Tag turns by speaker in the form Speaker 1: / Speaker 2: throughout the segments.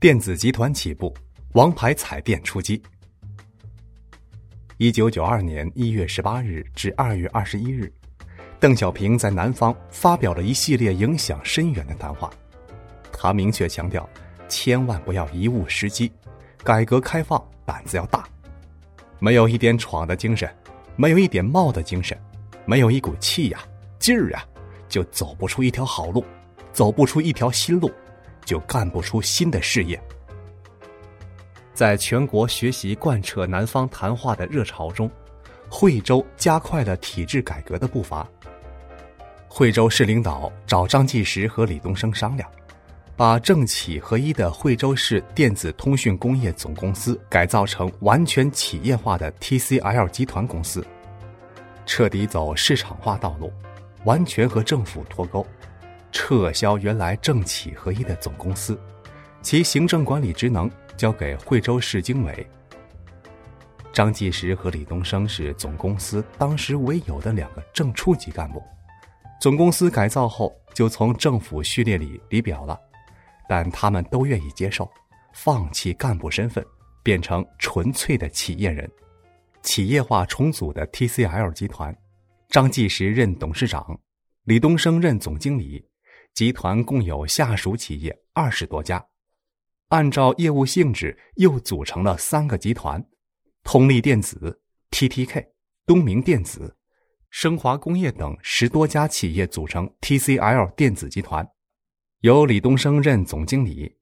Speaker 1: 电子集团起步，王牌彩电出击。1992年1月18日至2月21日，邓小平在南方发表了一系列影响深远的谈话。他明确强调，千万不要贻误时机，改革开放胆子要大，没有一点闯的精神，没有一点冒的精神，没有一股气呀、劲儿呀，就走不出一条好路，走不出一条新路，就干不出新的事业。在全国学习贯彻南方谈话的热潮中，惠州加快了体制改革的步伐。惠州市领导找张济时和李东生商量，把政企合一的惠州市电子通讯工业总公司改造成完全企业化的 TCL 集团公司，彻底走市场化道路，完全和政府脱钩，撤销原来政企合一的总公司，其行政管理职能交给惠州市经委。张济时和李东生是总公司当时唯有的两个正处级干部。总公司改造后就从政府序列里离表了，但他们都愿意接受，放弃干部身份，变成纯粹的企业人。企业化重组的 TCL 集团，张济时任董事长，李东生任总经理，集团共有下属企业20多家。按照业务性质又组成了3个集团，通力电子、TTK、东明电子、升华工业等10多家企业组成 TCL 电子集团，由李东生任总经理。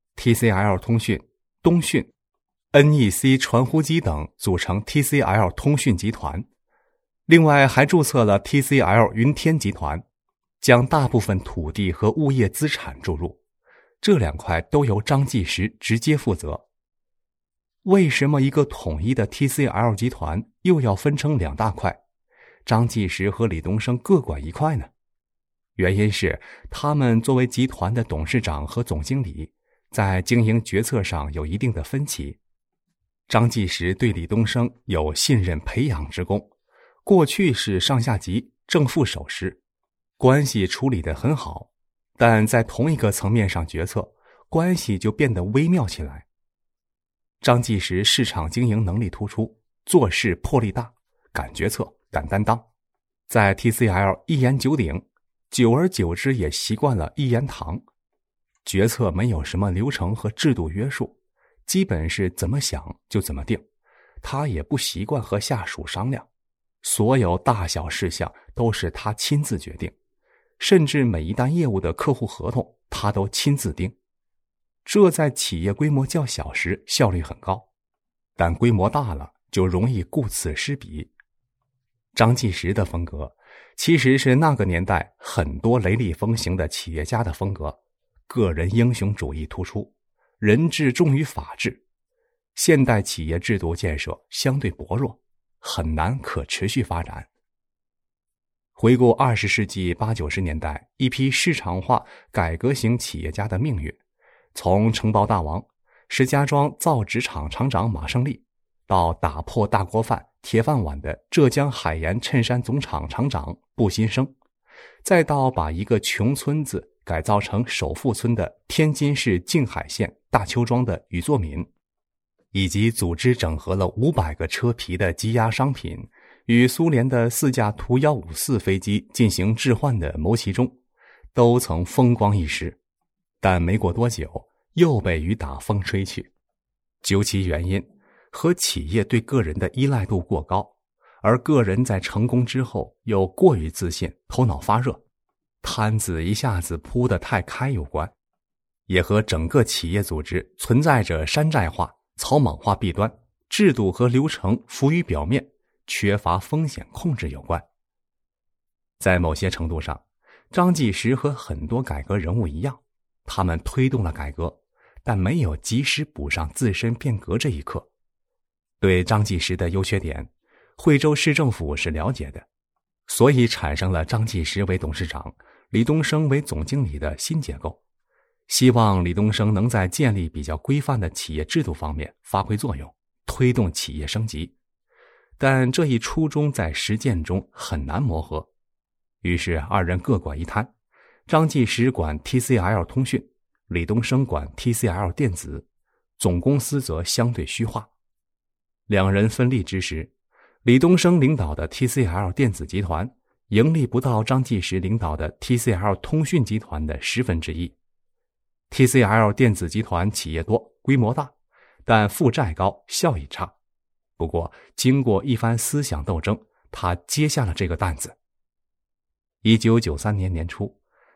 Speaker 1: TCL 通讯、东讯、NEC 传呼机等组成 TCL 通讯集团。另外还注册了 TCL 云天集团，将大部分土地和物业资产注入，这2块都由张济时直接负责。为什么一个统一的 TCL 集团又要分成2大块，张济时和李东生各管1块呢？原因是他们作为集团的董事长和总经理，在经营决策上有一定的分歧。张济时对李东生有信任培养之功，过去是上下级正副手时，关系处理得很好，但在同一个层面上决策，关系就变得微妙起来。张济时市场经营能力突出，做事魄力大，敢决策，敢担当，在 TCL 一言九鼎，久而久之也习惯了一言堂。决策没有什么流程和制度约束，基本是怎么想就怎么定，他也不习惯和下属商量，所有大小事项都是他亲自决定，甚至每一单业务的客户合同他都亲自盯。这在企业规模较小时效率很高，但规模大了就容易顾此失彼。张济时的风格其实是那个年代很多雷厉风行的企业家的风格，个人英雄主义突出，人治重于法治，现代企业制度建设相对薄弱，很难可持续发展。回顾20世纪80、90年代一批市场化改革型企业家的命运，从承包大王、石家庄造纸厂厂长马胜利，到打破大锅饭、铁饭碗的浙江海盐衬衫总厂厂长布新生，再到把一个穷村子改造成首富村的天津市静海县大邱庄的宇作敏，以及组织整合了500个车皮的积压商品，与苏联的4架图154飞机进行置换的牟其中，都曾风光一时，但没过多久又被雨打风吹去。究其原因，和企业对个人的依赖度过高，而个人在成功之后又过于自信，头脑发热，摊子一下子铺得太开有关，也和整个企业组织存在着山寨化、草莽化弊端，制度和流程浮于表面，缺乏风险控制有关。在某些程度上，张济时和很多改革人物一样，他们推动了改革，但没有及时补上自身变革这一课。对张济时的优缺点，惠州市政府是了解的，所以产生了张济时为董事长，李东生为总经理的新结构，希望李东生能在建立比较规范的企业制度方面发挥作用，推动企业升级。但这一初衷在实践中很难磨合，于是2人各管一摊，张济时管 TCL 通讯， 李东生管 TCL 电子，总公司则相对虚化。两人分立之时，李东生领导的 TCL 电子集团盈利不到张继时领导的 TCL 通讯集团的1/10。TCL 电子集团企业多，规模大，但负债高，效益差。不过经过一番思想斗争，他接下了这个担子。1993年年初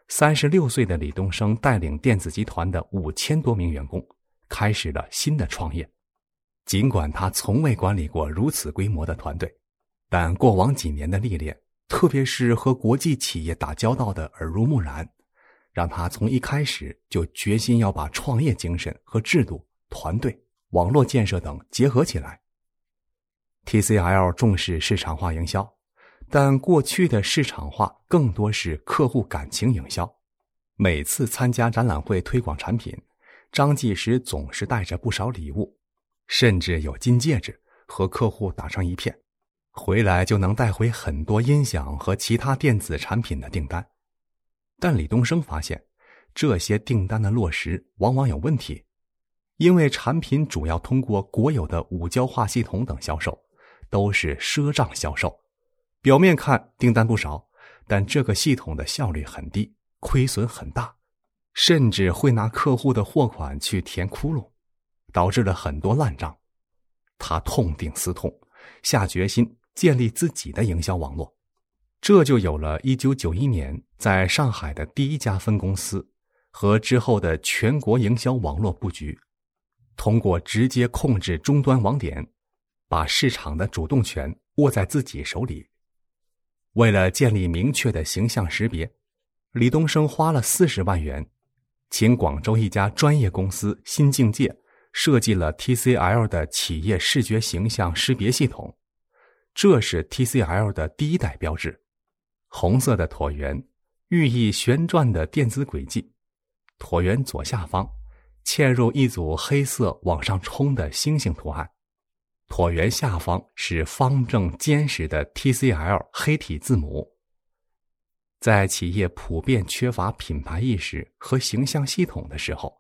Speaker 1: ，36岁的李东生带领电子集团的5000多名员工，开始了新的创业。尽管他从未管理过如此规模的团队，但过往几年的历练，特别是和国际企业打交道的耳濡目染，让他从一开始就决心要把创业精神和制度、团队、网络建设等结合起来。TCL 重视市场化营销，但过去的市场化更多是客户感情营销。每次参加展览会推广产品，张继时总是带着不少礼物，甚至有金戒指，和客户打成一片，回来就能带回很多音响和其他电子产品的订单。但李东生发现，这些订单的落实往往有问题，因为产品主要通过国有的5交化系统等销售，都是赊账销售。表面看订单不少，但这个系统的效率很低，亏损很大，甚至会拿客户的货款去填窟窿，导致了很多烂账。他痛定思痛，下决心建立自己的营销网络，这就有了1991年在上海的第一家分公司和之后的全国营销网络布局。通过直接控制终端网点，把市场的主动权握在自己手里。为了建立明确的形象识别，李东生花了40万元，请广州一家专业公司新境界设计了 TCL 的企业视觉形象识别系统。这是 TCL 的第一代标志，红色的椭圆，寓意旋转的电子轨迹，椭圆左下方嵌入一组黑色往上冲的星星图案，椭圆下方是方正坚实的 TCL 黑体字母。在企业普遍缺乏品牌意识和形象系统的时候，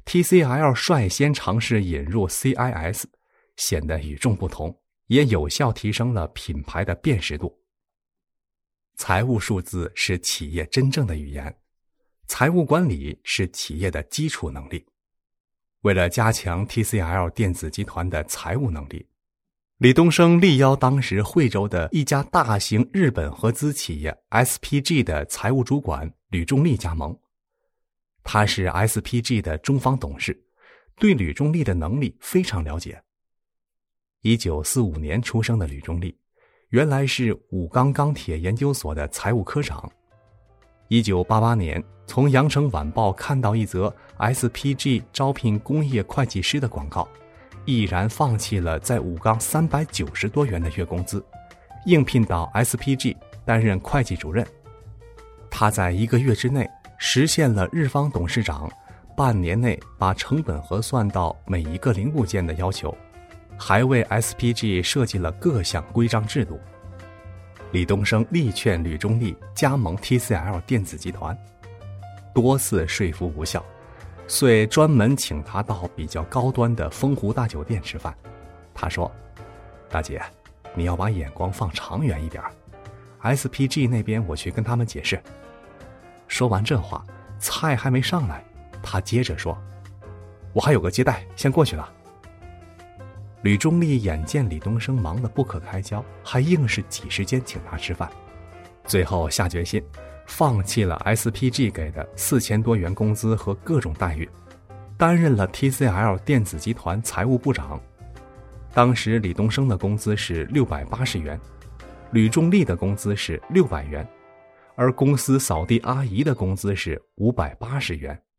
Speaker 1: TCL 率先尝试引入 CIS， 显得与众不同，也有效提升了品牌的辨识度。财务数字是企业真正的语言，财务管理是企业的基础能力。为了加强 TCL 电子集团的财务能力，李东生力邀当时惠州的一家大型日本合资企业 SPG 的财务主管吕仲立加盟。他是 SPG 的中方董事，对吕仲立的能力非常了解。1945年出生的吕仲立，原来是武钢钢铁研究所的财务科长。1988年从羊城晚报看到一则 SPG 招聘工业会计师的广告，毅然放弃了在武钢390多元的月工资，应聘到 SPG 担任会计主任。他在1个月之内实现了日方董事长半年内把成本核算到每一个零部件的要求，还为 SPG 设计了各项规章制度。李东生力劝吕仲立加盟 TCL 电子集团，多次说服无效，遂专门请他到比较高端的丰湖大酒店吃饭。他说：“大姐，你要把眼光放长远一点， SPG 那边我去跟他们解释。”说完这话，菜还没上来，他接着说：“我还有个接待，先过去了。”吕仲立眼见李东生忙得不可开交，还硬是挤时间请他吃饭，最后下决心放弃了 SPG 给的4000多元工资和各种待遇，担任了 TCL 电子集团财务部长。当时李东生的工资是680元，吕仲立的工资是600元，而公司扫地阿姨的工资是580元。